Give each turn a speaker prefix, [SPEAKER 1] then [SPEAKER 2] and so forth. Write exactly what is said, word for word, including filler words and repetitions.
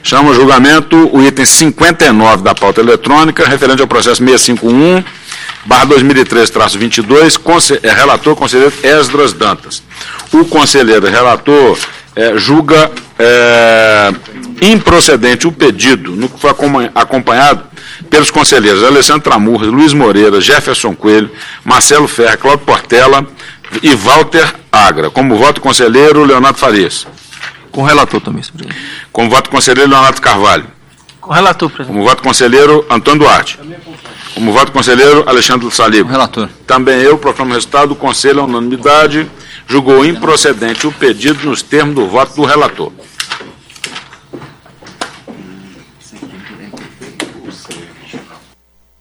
[SPEAKER 1] Chama o julgamento o item cinquenta e nove da pauta eletrônica, referente ao processo seiscentos e cinquenta e um, barra dois mil e treze, traço vinte e dois, conse é, relator, conselheiro Esdras Dantas. O conselheiro relator é, julga é, improcedente o pedido, no que foi acompanhado pelos conselheiros Alessandro Tramurra, Luiz Moreira, Jefferson Coelho, Marcelo Ferra, Cláudio Portela e Walter Agra. Como voto conselheiro, Leonardo Farias.
[SPEAKER 2] Com o relator também, senhor presidente.
[SPEAKER 1] Como voto conselheiro, Leonardo Carvalho.
[SPEAKER 2] Com o relator, presidente.
[SPEAKER 1] Como voto conselheiro, Antônio Duarte. Como voto conselheiro, Alexandre Saliba.
[SPEAKER 2] Com o relator.
[SPEAKER 1] Também eu proclamo o resultado do conselho à unanimidade, julgou improcedente o pedido nos termos do voto do relator.